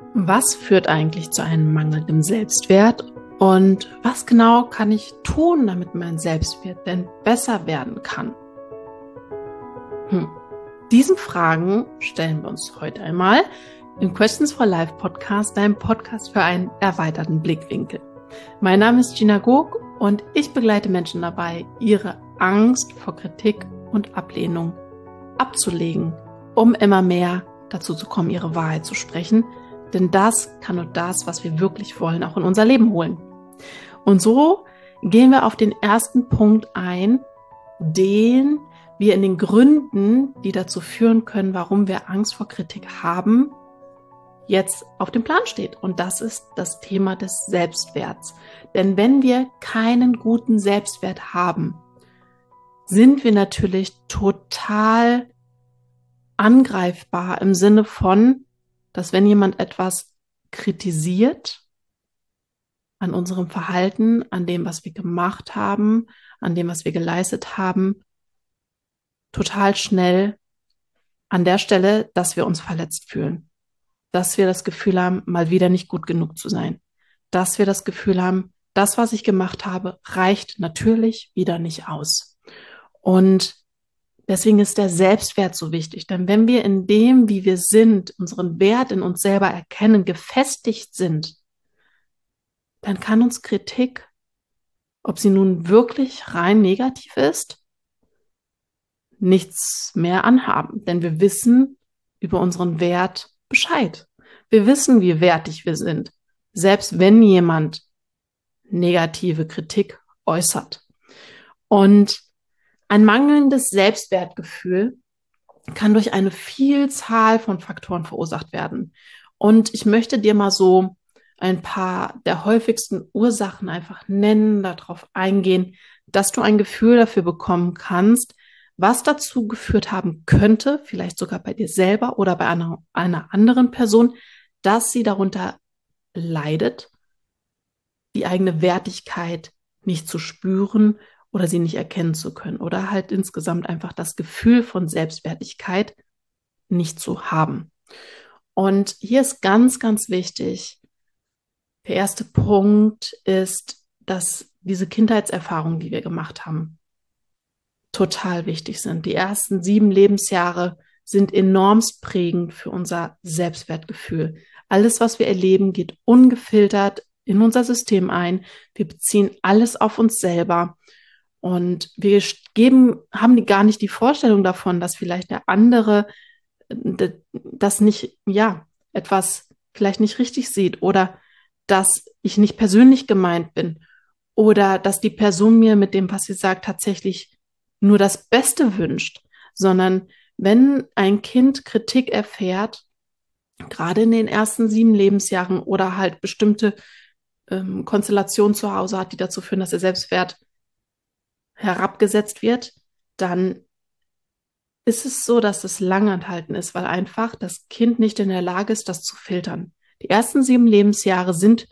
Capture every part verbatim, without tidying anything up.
Was führt eigentlich zu einem mangelnden Selbstwert und was genau kann ich tun, damit mein Selbstwert denn besser werden kann? Hm. Diesen Fragen stellen wir uns heute einmal im Questions for Life Podcast, deinem Podcast für einen erweiterten Blickwinkel. Mein Name ist Gina Gog und ich begleite Menschen dabei, ihre Angst vor Kritik und Ablehnung abzulegen, um immer mehr dazu zu kommen, ihre Wahrheit zu sprechen. Denn das kann nur das, was wir wirklich wollen, auch in unser Leben holen. Und so gehen wir auf den ersten Punkt ein, den wir in den Gründen, die dazu führen können, warum wir Angst vor Kritik haben, jetzt auf dem Plan steht. Und das ist das Thema des Selbstwerts. Denn wenn wir keinen guten Selbstwert haben, sind wir natürlich total angreifbar im Sinne von, dass wenn jemand etwas kritisiert an unserem Verhalten, an dem, was wir gemacht haben, an dem, was wir geleistet haben, total schnell an der Stelle, dass wir uns verletzt fühlen, dass wir das Gefühl haben, mal wieder nicht gut genug zu sein, dass wir das Gefühl haben, das, was ich gemacht habe, reicht natürlich wieder nicht aus. Und deswegen ist der Selbstwert so wichtig, denn wenn wir in dem, wie wir sind, unseren Wert in uns selber erkennen, gefestigt sind, dann kann uns Kritik, ob sie nun wirklich rein negativ ist, nichts mehr anhaben, denn wir wissen über unseren Wert Bescheid. Wir wissen, wie wertig wir sind, selbst wenn jemand negative Kritik äußert. Und ein mangelndes Selbstwertgefühl kann durch eine Vielzahl von Faktoren verursacht werden. Und ich möchte dir mal so ein paar der häufigsten Ursachen einfach nennen, darauf eingehen, dass du ein Gefühl dafür bekommen kannst, was dazu geführt haben könnte, vielleicht sogar bei dir selber oder bei einer, einer anderen Person, dass sie darunter leidet, die eigene Wertigkeit nicht zu spüren oder sie nicht erkennen zu können oder halt insgesamt einfach das Gefühl von Selbstwertigkeit nicht zu haben. Und hier ist ganz, ganz wichtig, der erste Punkt ist, dass diese Kindheitserfahrungen, die wir gemacht haben, total wichtig sind. Die ersten sieben Lebensjahre sind enormst prägend für unser Selbstwertgefühl. Alles, was wir erleben, geht ungefiltert in unser System ein. Wir beziehen alles auf uns selber. Und wir geben, haben gar nicht die Vorstellung davon, dass vielleicht der andere das nicht, ja, etwas vielleicht nicht richtig sieht oder dass ich nicht persönlich gemeint bin oder dass die Person mir mit dem, was sie sagt, tatsächlich nur das Beste wünscht, sondern wenn ein Kind Kritik erfährt, gerade in den ersten sieben Lebensjahren oder halt bestimmte ähm, Konstellationen zu Hause hat, die dazu führen, dass der Selbstwert herabgesetzt wird, dann ist es so, dass es langanhaltend ist, weil einfach das Kind nicht in der Lage ist, das zu filtern. Die ersten sieben Lebensjahre sind,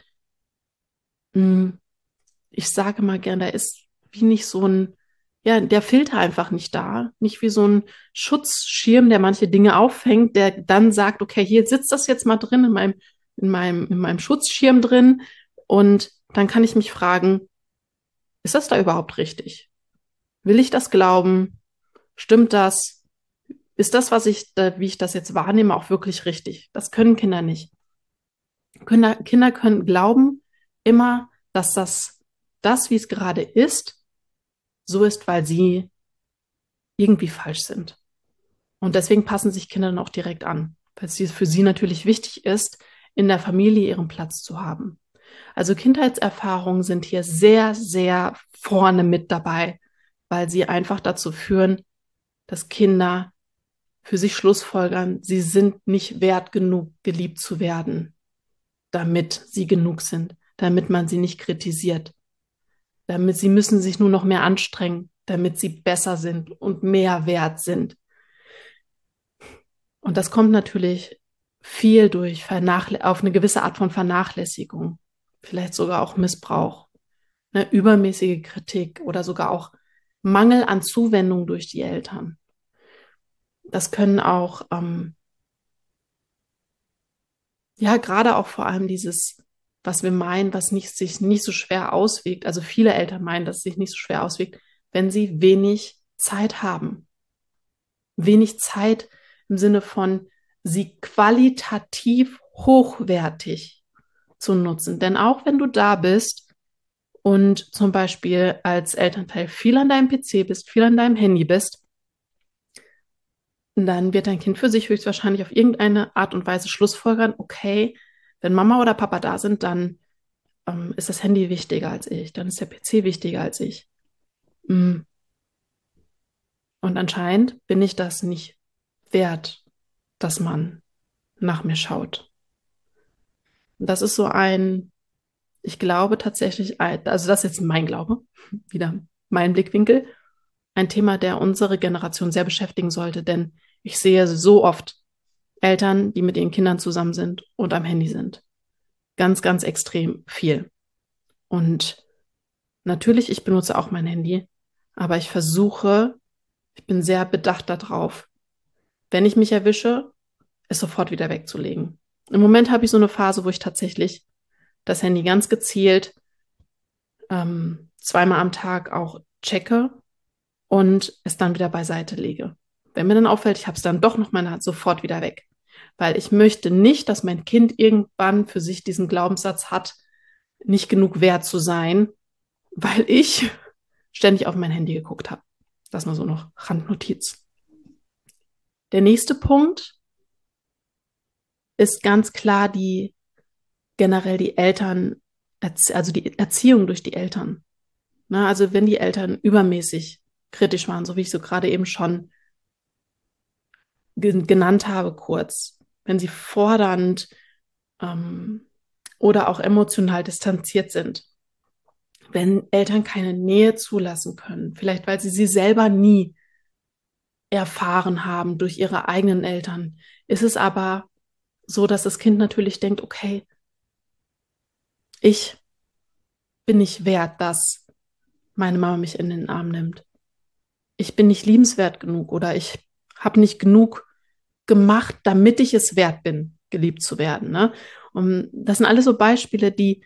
mh, ich sage mal gern, da ist wie nicht so ein, ja, der Filter einfach nicht da. Nicht wie so ein Schutzschirm, der manche Dinge auffängt, der dann sagt, okay, hier sitzt das jetzt mal drin in meinem, in meinem, in meinem Schutzschirm drin. Und dann kann ich mich fragen, ist das da überhaupt richtig? Will ich das glauben? Stimmt das? Ist das, was ich, wie ich das jetzt wahrnehme, auch wirklich richtig? Das können Kinder nicht. Kinder, Kinder können glauben immer, dass das, das, wie es gerade ist, so ist, weil sie irgendwie falsch sind. Und deswegen passen sich Kinder dann auch direkt an, weil es für sie natürlich wichtig ist, in der Familie ihren Platz zu haben. Also Kindheitserfahrungen sind hier sehr, sehr vorne mit dabei, weil sie einfach dazu führen, dass Kinder für sich schlussfolgern, sie sind nicht wert genug, geliebt zu werden, damit sie genug sind, damit man sie nicht kritisiert, damit sie müssen sich nur noch mehr anstrengen, damit sie besser sind und mehr wert sind. Und das kommt natürlich viel durch Vernachlä- auf eine gewisse Art von Vernachlässigung, vielleicht sogar auch Missbrauch, ne, übermäßige Kritik oder sogar auch Mangel an Zuwendung durch die Eltern. Das können auch ähm, ja, gerade auch vor allem dieses, was wir meinen, was nicht, sich nicht so schwer auswirkt. Also viele Eltern meinen, dass es sich nicht so schwer auswirkt, wenn sie wenig Zeit haben. Wenig Zeit im Sinne von sie qualitativ hochwertig zu nutzen. Denn auch wenn du da bist und zum Beispiel als Elternteil viel an deinem P C bist, viel an deinem Handy bist, dann wird dein Kind für sich höchstwahrscheinlich auf irgendeine Art und Weise schlussfolgern, okay, wenn Mama oder Papa da sind, dann ähm, ist das Handy wichtiger als ich, dann ist der P C wichtiger als ich. Mm. Und anscheinend bin ich das nicht wert, dass man nach mir schaut. Und das ist so ein, ich glaube tatsächlich, ein, also das ist jetzt mein Glaube, wieder mein Blickwinkel, ein Thema, der unsere Generation sehr beschäftigen sollte, denn ich sehe so oft Eltern, die mit ihren Kindern zusammen sind und am Handy sind. Ganz, ganz extrem viel. Und natürlich, ich benutze auch mein Handy, aber ich versuche, ich bin sehr bedacht darauf, wenn ich mich erwische, es sofort wieder wegzulegen. Im Moment habe ich so eine Phase, wo ich tatsächlich das Handy ganz gezielt ähm, zweimal am Tag auch checke und es dann wieder beiseite lege. Wenn mir dann auffällt, ich habe es dann doch noch mal sofort wieder weg. Weil ich möchte nicht, dass mein Kind irgendwann für sich diesen Glaubenssatz hat, nicht genug wert zu sein, weil ich ständig auf mein Handy geguckt habe. Das nur so noch Randnotiz. Der nächste Punkt ist ganz klar die generell die Eltern, also die Erziehung durch die Eltern. Na, also wenn die Eltern übermäßig kritisch waren, so wie ich so gerade eben schon genannt habe kurz, wenn sie fordernd ähm, oder auch emotional distanziert sind, wenn Eltern keine Nähe zulassen können, vielleicht weil sie sie selber nie erfahren haben durch ihre eigenen Eltern, ist es aber so, dass das Kind natürlich denkt, okay, ich bin nicht wert, dass meine Mama mich in den Arm nimmt. Ich bin nicht liebenswert genug oder ich habe nicht genug gemacht, damit ich es wert bin, geliebt zu werden. Ne? Und das sind alles so Beispiele, die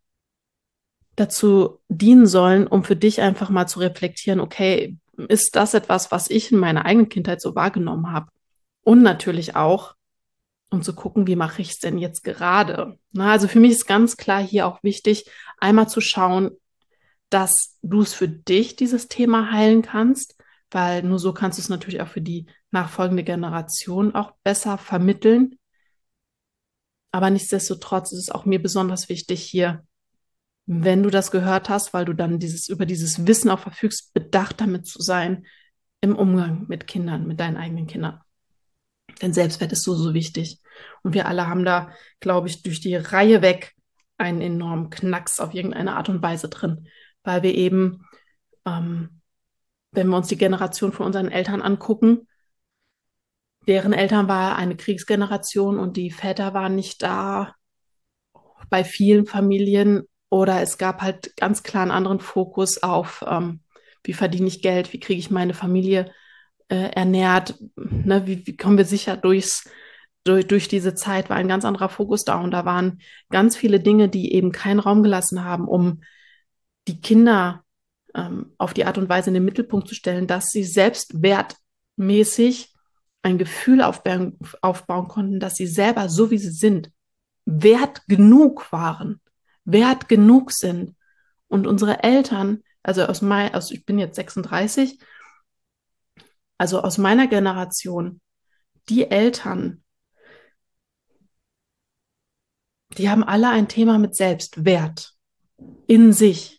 dazu dienen sollen, um für dich einfach mal zu reflektieren, okay, ist das etwas, was ich in meiner eigenen Kindheit so wahrgenommen habe? Und natürlich auch, um zu gucken, wie mache ich es denn jetzt gerade? Na, also für mich ist ganz klar hier auch wichtig, einmal zu schauen, dass du es für dich, dieses Thema heilen kannst, weil nur so kannst du es natürlich auch für die nachfolgende Generation auch besser vermitteln. Aber nichtsdestotrotz ist es auch mir besonders wichtig, hier, wenn du das gehört hast, weil du dann dieses, über dieses Wissen auch verfügst, bedacht damit zu sein im Umgang mit Kindern, mit deinen eigenen Kindern. Denn Selbstwert ist so, so wichtig. Und wir alle haben da, glaube ich, durch die Reihe weg einen enormen Knacks auf irgendeine Art und Weise drin, weil wir eben, ähm, wenn wir uns die Generation von unseren Eltern angucken, deren Eltern war eine Kriegsgeneration und die Väter waren nicht da bei vielen Familien oder es gab halt ganz klar einen anderen Fokus auf, ähm, wie verdiene ich Geld, wie kriege ich meine Familie äh, ernährt, ne, wie, wie kommen wir sicher durchs, durch, durch diese Zeit, war ein ganz anderer Fokus da und da waren ganz viele Dinge, die eben keinen Raum gelassen haben, um die Kinder ähm, auf die Art und Weise in den Mittelpunkt zu stellen, dass sie selbstwertmäßig ein Gefühl aufbauen, aufbauen konnten, dass sie selber, so wie sie sind, wert genug waren, wert genug sind. Und unsere Eltern, also aus mein, aus, ich bin jetzt sechsunddreißig, also aus meiner Generation, die Eltern, die haben alle ein Thema mit Selbstwert in sich.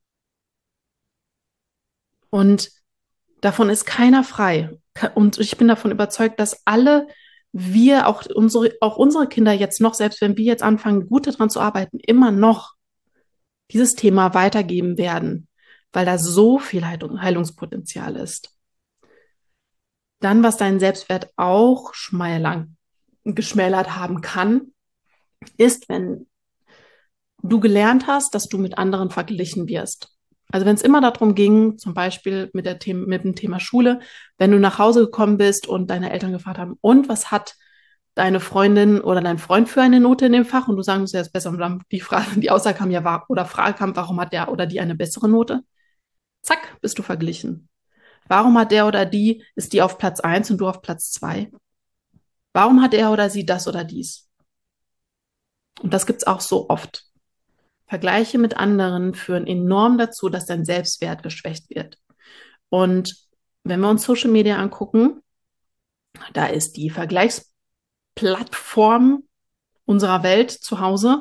Und davon ist keiner frei. Und ich bin davon überzeugt, dass alle wir, auch unsere, auch unsere Kinder jetzt noch, selbst wenn wir jetzt anfangen, gut daran zu arbeiten, immer noch dieses Thema weitergeben werden, weil da so viel Heilungspotenzial ist. Dann, was deinen Selbstwert auch schmälern, geschmälert haben kann, ist, wenn du gelernt hast, dass du mit anderen verglichen wirst. Also wenn es immer darum ging, zum Beispiel mit, der The- mit dem Thema Schule, wenn du nach Hause gekommen bist und deine Eltern gefragt haben, und was hat deine Freundin oder dein Freund für eine Note in dem Fach und du sagen musst, er ist besser und dann die Frage, die Aussage kam ja war, oder Frage kam, warum hat der oder die eine bessere Note? Zack, bist du verglichen. Warum hat der oder die, ist die auf Platz eins und du auf Platz zwei? Warum hat er oder sie das oder dies? Und das gibt's auch so oft. Vergleiche mit anderen führen enorm dazu, dass dein Selbstwert geschwächt wird. Und wenn wir uns Social Media angucken, da ist die Vergleichsplattform unserer Welt zu Hause.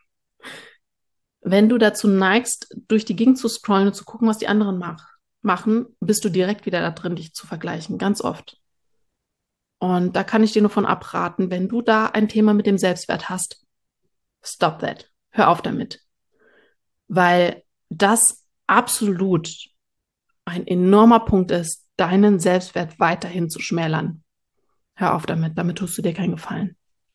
Wenn du dazu neigst, durch die Gegend zu scrollen und zu gucken, was die anderen mach, machen, bist du direkt wieder da drin, dich zu vergleichen, ganz oft. Und da kann ich dir nur von abraten, wenn du da ein Thema mit dem Selbstwert hast, stop that. Hör auf damit. Weil das absolut ein enormer Punkt ist, deinen Selbstwert weiterhin zu schmälern. Hör auf damit, damit tust du dir keinen Gefallen.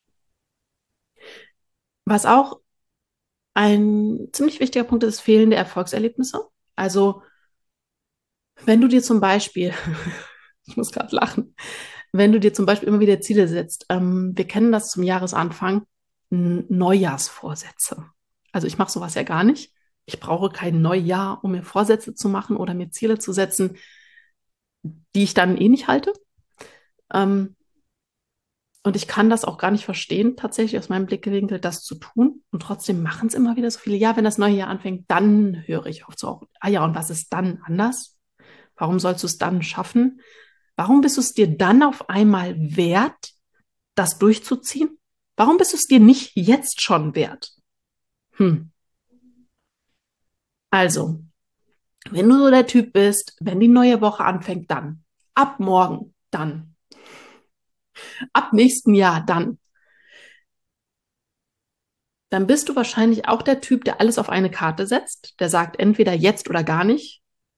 Was auch ein ziemlich wichtiger Punkt ist, fehlende Erfolgserlebnisse. Also, wenn du dir zum Beispiel, ich muss gerade lachen, wenn du dir zum Beispiel immer wieder Ziele setzt, ähm, wir kennen das zum Jahresanfang, Neujahrsvorsätze. Also ich mache sowas ja gar nicht. Ich brauche kein Neujahr, um mir Vorsätze zu machen oder mir Ziele zu setzen, die ich dann eh nicht halte. Ähm, und ich kann das auch gar nicht verstehen, tatsächlich aus meinem Blickwinkel, das zu tun. Und trotzdem machen es immer wieder so viele. Ja, wenn das neue Jahr anfängt, dann höre ich auf zu rauchen. Ah ja, und was ist dann anders? Warum sollst du es dann schaffen? Warum bist du es dir dann auf einmal wert, das durchzuziehen? Warum bist du es dir nicht jetzt schon wert? Hm. Also, wenn du so der Typ bist, wenn die neue Woche anfängt, dann. Ab morgen, dann. Ab nächsten Jahr, dann. Dann bist du wahrscheinlich auch der Typ, der alles auf eine Karte setzt, der sagt entweder jetzt oder gar nicht,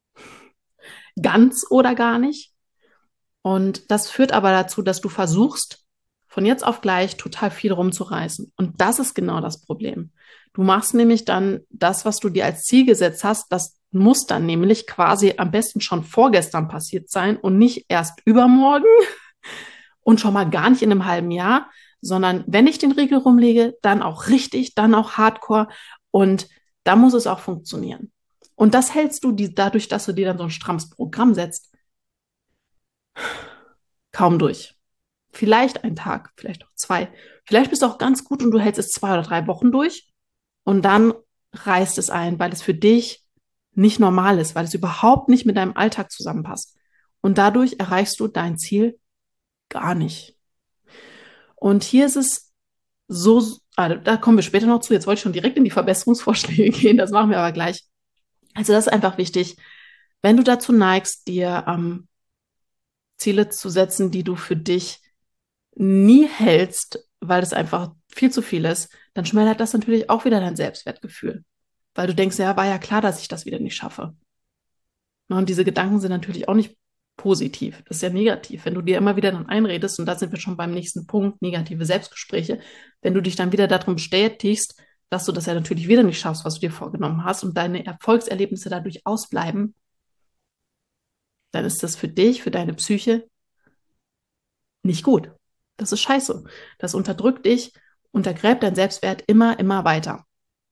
ganz oder gar nicht. Und das führt aber dazu, dass du versuchst, von jetzt auf gleich total viel rumzureißen. Und das ist genau das Problem. Du machst nämlich dann das, was du dir als Ziel gesetzt hast, das muss dann nämlich quasi am besten schon vorgestern passiert sein und nicht erst übermorgen und schon mal gar nicht in einem halben Jahr, sondern wenn ich den Riegel rumlege, dann auch richtig, dann auch hardcore und da muss es auch funktionieren. Und das hältst du die, dadurch, dass du dir dann so ein strammes Programm setzt, kaum durch. Vielleicht ein Tag, vielleicht auch zwei. Vielleicht bist du auch ganz gut und du hältst es zwei oder drei Wochen durch und dann reißt es ein, weil es für dich nicht normal ist, weil es überhaupt nicht mit deinem Alltag zusammenpasst. Und dadurch erreichst du dein Ziel gar nicht. Und hier ist es so, also da kommen wir später noch zu. Jetzt wollte ich schon direkt in die Verbesserungsvorschläge gehen, das machen wir aber gleich. Also das ist einfach wichtig, wenn du dazu neigst, dir ähm, Ziele zu setzen, die du für dich nie hältst, weil es einfach viel zu viel ist, dann schmälert das natürlich auch wieder dein Selbstwertgefühl. Weil du denkst, ja, war ja klar, dass ich das wieder nicht schaffe. Und diese Gedanken sind natürlich auch nicht positiv. Das ist ja negativ. Wenn du dir immer wieder dann einredest, und da sind wir schon beim nächsten Punkt, negative Selbstgespräche, wenn du dich dann wieder darum bestätigst, dass du das ja natürlich wieder nicht schaffst, was du dir vorgenommen hast und deine Erfolgserlebnisse dadurch ausbleiben, dann ist das für dich, für deine Psyche nicht gut. Das ist scheiße. Das unterdrückt dich, untergräbt dein Selbstwert immer, immer weiter.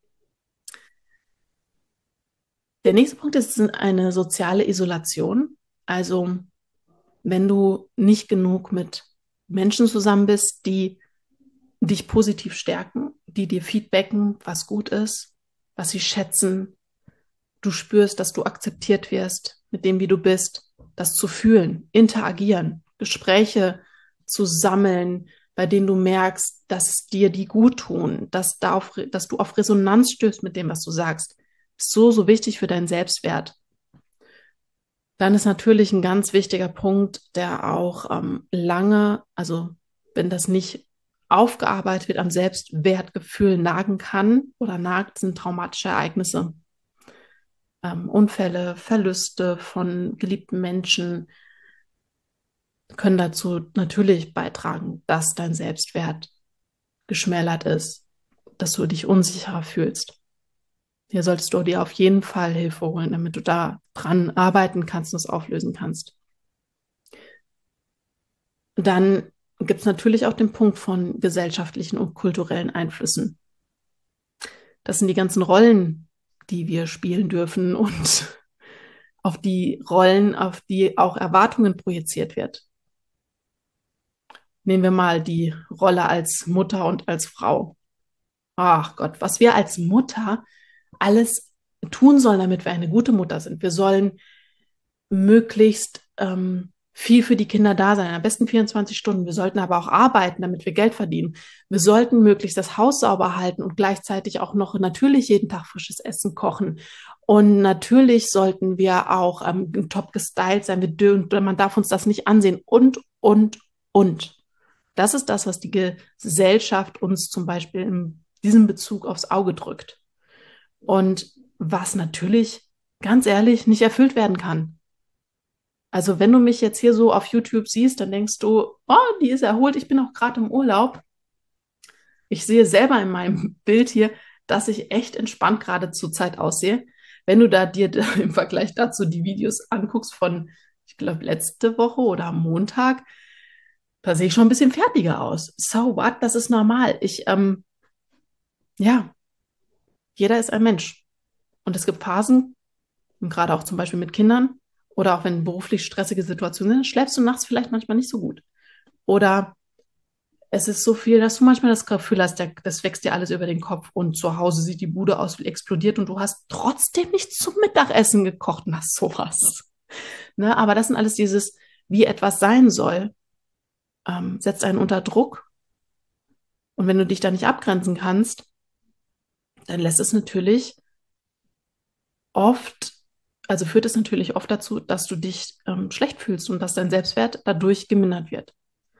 Der nächste Punkt ist eine soziale Isolation. Also wenn du nicht genug mit Menschen zusammen bist, die dich positiv stärken, die dir feedbacken, was gut ist, was sie schätzen, du spürst, dass du akzeptiert wirst mit dem, wie du bist, das zu fühlen, interagieren, Gespräche zu sammeln, bei denen du merkst, dass es dir die gut tun, dass, da auf, dass du auf Resonanz stößt mit dem, was du sagst, ist so, so wichtig für deinen Selbstwert. Dann ist natürlich ein ganz wichtiger Punkt, der auch ähm, lange, also wenn das nicht aufgearbeitet wird, am Selbstwertgefühl nagen kann oder nagt, sind traumatische Ereignisse. Ähm, Unfälle, Verluste von geliebten Menschen können dazu natürlich beitragen, dass dein Selbstwert geschmälert ist, dass du dich unsicherer fühlst. Hier solltest du dir auf jeden Fall Hilfe holen, damit du da dran arbeiten kannst und es auflösen kannst. Dann gibt es natürlich auch den Punkt von gesellschaftlichen und kulturellen Einflüssen. Das sind die ganzen Rollen, die wir spielen dürfen und auf die Rollen, auf die auch Erwartungen projiziert wird. Nehmen wir mal die Rolle als Mutter und als Frau. Ach Gott, was wir als Mutter alles tun sollen, damit wir eine gute Mutter sind. Wir sollen möglichst ähm, viel für die Kinder da sein, am besten vierundzwanzig Stunden. Wir sollten aber auch arbeiten, damit wir Geld verdienen. Wir sollten möglichst das Haus sauber halten und gleichzeitig auch noch natürlich jeden Tag frisches Essen kochen. Und natürlich sollten wir auch ähm, top gestylt sein. Wir, man darf uns das nicht ansehen. Und, und, und. Das ist das, was die Gesellschaft uns zum Beispiel in diesem Bezug aufs Auge drückt. Und was natürlich, ganz ehrlich, nicht erfüllt werden kann. Also wenn du mich jetzt hier so auf YouTube siehst, dann denkst du, oh, die ist erholt, ich bin auch gerade im Urlaub. Ich sehe selber in meinem Bild hier, dass ich echt entspannt gerade zur Zeit aussehe. Wenn du da dir im Vergleich dazu die Videos anguckst von, ich glaube, letzte Woche oder am Montag, da sehe ich schon ein bisschen fertiger aus. So what? Das ist normal. Ich, ähm, ja, jeder ist ein Mensch. Und es gibt Phasen, gerade auch zum Beispiel mit Kindern oder auch wenn beruflich stressige Situationen sind, schläfst du nachts vielleicht manchmal nicht so gut. Oder es ist so viel, dass du manchmal das Gefühl hast, der, das wächst dir alles über den Kopf und zu Hause sieht die Bude aus wie explodiert und du hast trotzdem nichts zum Mittagessen gekocht. Na, sowas. Ne? Aber das sind alles dieses, wie etwas sein soll, ähm, setzt einen unter Druck. Und wenn du dich da nicht abgrenzen kannst, dann lässt es natürlich oft, also führt es natürlich oft dazu, dass du dich ähm, schlecht fühlst und dass dein Selbstwert dadurch gemindert wird.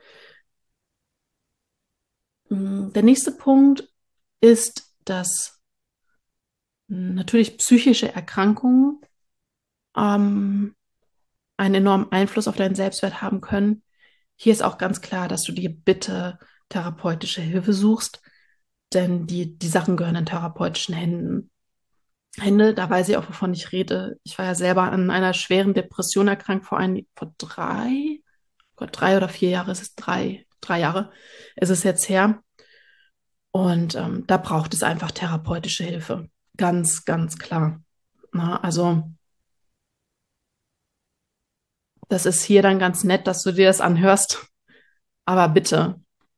Der nächste Punkt ist, dass natürlich psychische Erkrankungen ähm, einen enormen Einfluss auf deinen Selbstwert haben können. Hier ist auch ganz klar, dass du dir bitte therapeutische Hilfe suchst, denn die, die Sachen gehören in therapeutischen Händen. Hände, da weiß ich auch, wovon ich rede. Ich war ja selber an einer schweren Depression erkrankt vor, ein, vor drei, Gott, drei oder vier Jahre, es ist drei, drei Jahre, ist es jetzt her. Und ähm, da braucht es einfach therapeutische Hilfe. Ganz, ganz klar. Na, also, das ist hier dann ganz nett, dass du dir das anhörst. Aber bitte,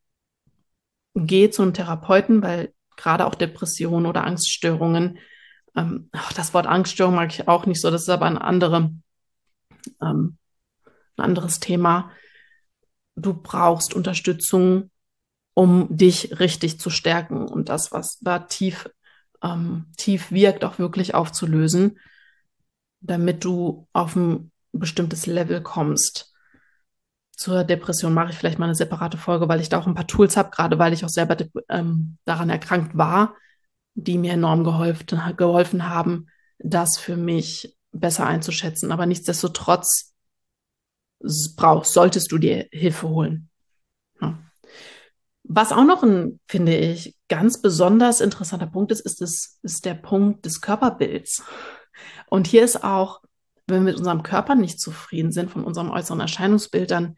geh zu einem Therapeuten, weil gerade auch Depressionen oder Angststörungen, ähm, ach, das Wort Angststörung mag ich auch nicht so, das ist aber eine andere, ähm, ein anderes Thema. Du brauchst Unterstützung, um dich richtig zu stärken und das, was da tief, ähm, tief wirkt, auch wirklich aufzulösen, damit du auf ein bestimmtes Level kommst. Zur Depression mache ich vielleicht mal eine separate Folge, weil ich da auch ein paar Tools habe, gerade weil ich auch selber ähm, daran erkrankt war, die mir enorm geholfen, geholfen haben, das für mich besser einzuschätzen. Aber nichtsdestotrotz brauchst, solltest du dir Hilfe holen. Ja. Was auch noch ein, finde ich, ganz besonders interessanter Punkt ist, ist, das, ist der Punkt des Körperbilds. Und hier ist auch, wenn wir mit unserem Körper nicht zufrieden sind, von unserem äußeren Erscheinungsbild, dann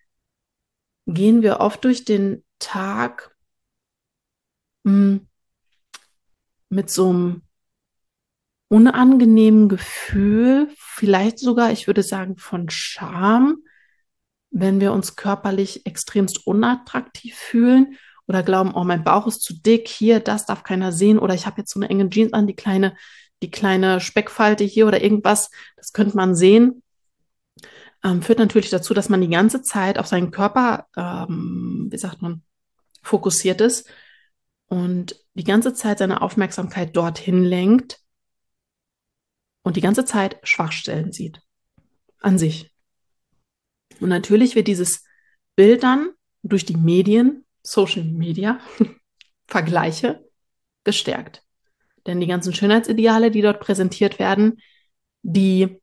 gehen wir oft durch den Tag mh, mit so einem unangenehmen Gefühl, vielleicht sogar, ich würde sagen, von Scham, wenn wir uns körperlich extremst unattraktiv fühlen oder glauben, oh, mein Bauch ist zu dick, hier, das darf keiner sehen oder ich habe jetzt so eine enge Jeans an, die kleine, die kleine Speckfalte hier oder irgendwas, das könnte man sehen, ähm, führt natürlich dazu, dass man die ganze Zeit auf seinen Körper, ähm, wie sagt man, fokussiert ist und die ganze Zeit seine Aufmerksamkeit dorthin lenkt und die ganze Zeit Schwachstellen sieht an sich. Und natürlich wird dieses Bild dann durch die Medien, Social Media, Vergleiche gestärkt. Denn die ganzen Schönheitsideale, die dort präsentiert werden, die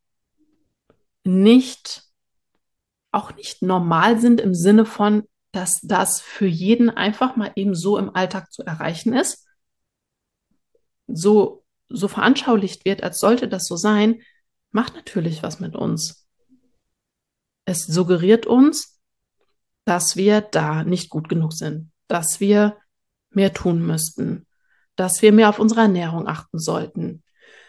nicht, auch nicht normal sind im Sinne von, dass das für jeden einfach mal eben so im Alltag zu erreichen ist, so, so veranschaulicht wird, als sollte das so sein, macht natürlich was mit uns. Es suggeriert uns, dass wir da nicht gut genug sind, dass wir mehr tun müssten, dass wir mehr auf unsere Ernährung achten sollten,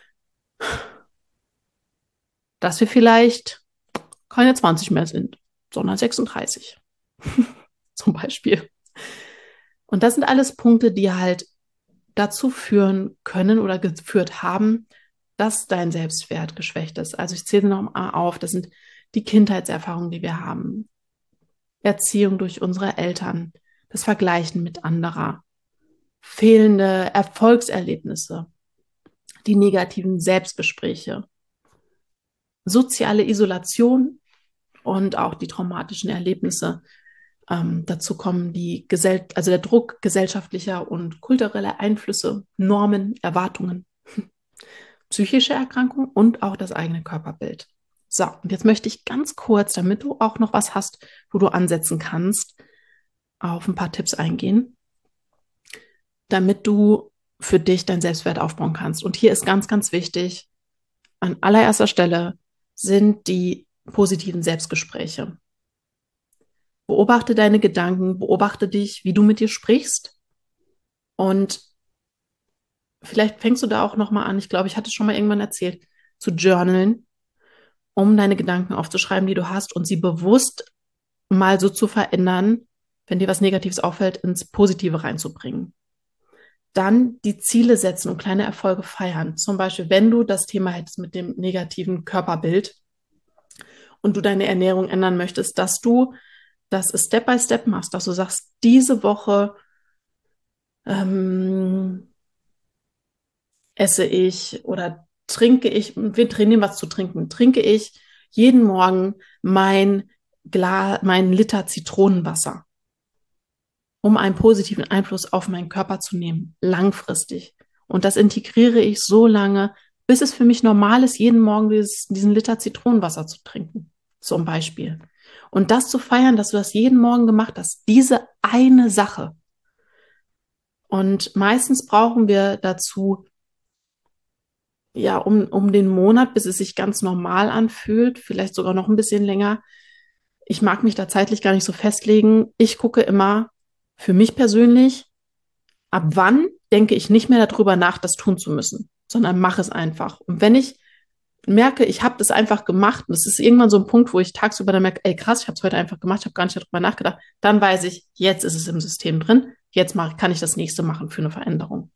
dass wir vielleicht keine zwanzig mehr sind, sondern sechsunddreißig zum Beispiel. Und das sind alles Punkte, die halt dazu führen können oder geführt haben, dass dein Selbstwert geschwächt ist. Also ich zähle noch mal auf, das sind die Kindheitserfahrungen, die wir haben, Erziehung durch unsere Eltern, das Vergleichen mit anderer, fehlende Erfolgserlebnisse, die negativen Selbstgespräche, soziale Isolation und auch die traumatischen Erlebnisse. Ähm, dazu kommen die Gesell also der Druck gesellschaftlicher und kultureller Einflüsse, Normen, Erwartungen, psychische Erkrankungen und auch das eigene Körperbild. So, und jetzt möchte ich ganz kurz, damit du auch noch was hast, wo du ansetzen kannst, auf ein paar Tipps eingehen, damit du für dich dein Selbstwert aufbauen kannst. Und hier ist ganz, ganz wichtig, an allererster Stelle sind die positiven Selbstgespräche. Beobachte deine Gedanken, beobachte dich, wie du mit dir sprichst. Und vielleicht fängst du da auch nochmal an, ich glaube, ich hatte es schon mal irgendwann erzählt, zu journalen, um deine Gedanken aufzuschreiben, die du hast und sie bewusst mal so zu verändern, wenn dir was Negatives auffällt, ins Positive reinzubringen. Dann die Ziele setzen und kleine Erfolge feiern. Zum Beispiel, wenn du das Thema hättest mit dem negativen Körperbild und du deine Ernährung ändern möchtest, dass du das Step by Step machst, dass du sagst, diese Woche ähm, esse ich oder trinke ich, wir trainieren was zu trinken, trinke ich jeden Morgen mein Glas, mein Liter Zitronenwasser, um einen positiven Einfluss auf meinen Körper zu nehmen, langfristig. Und das integriere ich so lange, bis es für mich normal ist, jeden Morgen dieses, diesen Liter Zitronenwasser zu trinken, zum Beispiel. Und das zu feiern, dass du das jeden Morgen gemacht hast, diese eine Sache. Und meistens brauchen wir dazu, ja, um, um den Monat, bis es sich ganz normal anfühlt, vielleicht sogar noch ein bisschen länger. Ich mag mich da zeitlich gar nicht so festlegen. Ich gucke immer für mich persönlich, ab wann denke ich nicht mehr darüber nach, das tun zu müssen, sondern mache es einfach. Und wenn ich merke, ich habe das einfach gemacht, und es ist irgendwann so ein Punkt, wo ich tagsüber dann merke, ey krass, ich habe es heute einfach gemacht, ich habe gar nicht darüber nachgedacht, dann weiß ich, jetzt ist es im System drin, jetzt mach, kann ich das nächste machen für eine Veränderung.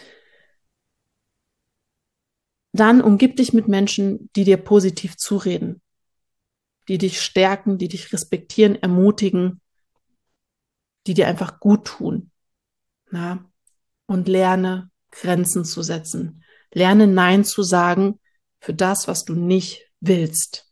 Dann umgib dich mit Menschen, die dir positiv zureden, die dich stärken, die dich respektieren, ermutigen, die dir einfach gut tun. Na? Und lerne, Grenzen zu setzen. Lerne, Nein zu sagen für das, was du nicht willst.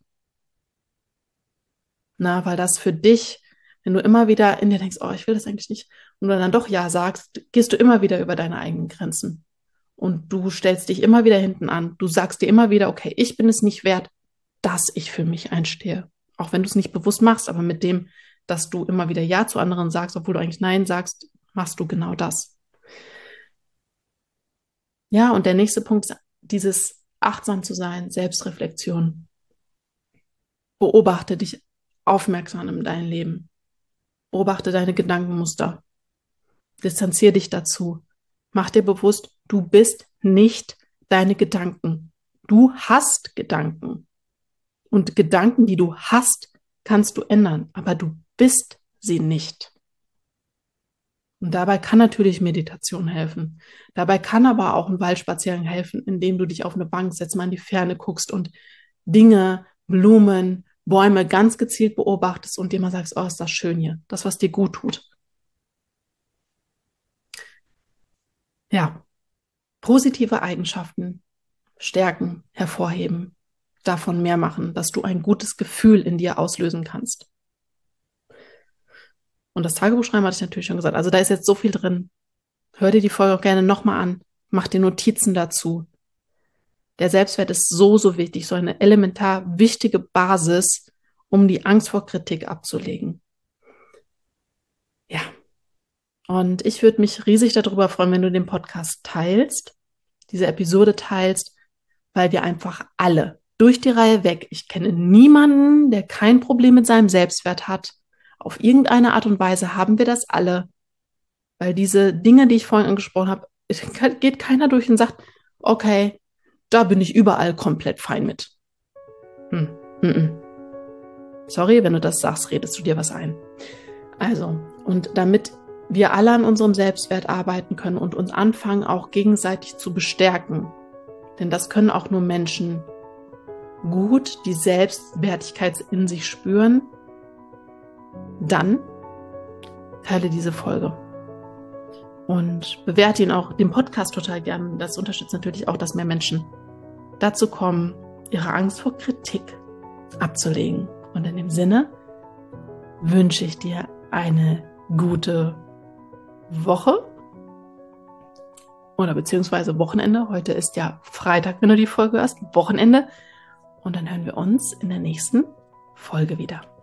Na, weil das für dich, wenn du immer wieder in dir denkst, oh, ich will das eigentlich nicht, und du dann doch Ja sagst, gehst du immer wieder über deine eigenen Grenzen. Und du stellst dich immer wieder hinten an. Du sagst dir immer wieder, okay, ich bin es nicht wert, dass ich für mich einstehe. Auch wenn du es nicht bewusst machst, aber mit dem, dass du immer wieder Ja zu anderen sagst, obwohl du eigentlich Nein sagst, machst du genau das. Ja, und der nächste Punkt ist dieses achtsam zu sein, Selbstreflexion. Beobachte dich aufmerksam in deinem Leben. Beobachte deine Gedankenmuster. Distanziere dich dazu. Mach dir bewusst, du bist nicht deine Gedanken. Du hast Gedanken. Und Gedanken, die du hast, kannst du ändern, aber du bist sie nicht. Und dabei kann natürlich Meditation helfen. Dabei kann aber auch ein Waldspaziergang helfen, indem du dich auf eine Bank setzt, mal in die Ferne guckst und Dinge, Blumen, Bäume ganz gezielt beobachtest und dir mal sagst, oh, ist das schön hier. Das, was dir gut tut. Ja, positive Eigenschaften, Stärken hervorheben, davon mehr machen, dass du ein gutes Gefühl in dir auslösen kannst. Und das Tagebuchschreiben hatte ich natürlich schon gesagt. Also da ist jetzt so viel drin. Hör dir die Folge auch gerne nochmal an. Mach dir Notizen dazu. Der Selbstwert ist so, so wichtig, so eine elementar wichtige Basis, um die Angst vor Kritik abzulegen. Ja. Und ich würde mich riesig darüber freuen, wenn du den Podcast teilst, diese Episode teilst, weil wir einfach alle durch die Reihe weg, ich kenne niemanden, der kein Problem mit seinem Selbstwert hat, Auf irgendeine Art und Weise haben wir das alle, weil diese Dinge, die ich vorhin angesprochen habe, es geht keiner durch und sagt, okay, da bin ich überall komplett fein mit. Hm, mm -mm. Sorry, wenn du das sagst, redest du dir was ein. Also, und damit wir alle an unserem Selbstwert arbeiten können und uns anfangen, auch gegenseitig zu bestärken, denn das können auch nur Menschen gut, die Selbstwertigkeit in sich spüren, dann teile diese Folge und bewerte ihn auch, den Podcast total gern. Das unterstützt natürlich auch, dass mehr Menschen dazu kommen, ihre Angst vor Kritik abzulegen. Und in dem Sinne wünsche ich dir eine gute Woche oder beziehungsweise Wochenende. Heute ist ja Freitag, wenn du die Folge hörst, Wochenende. Und dann hören wir uns in der nächsten Folge wieder.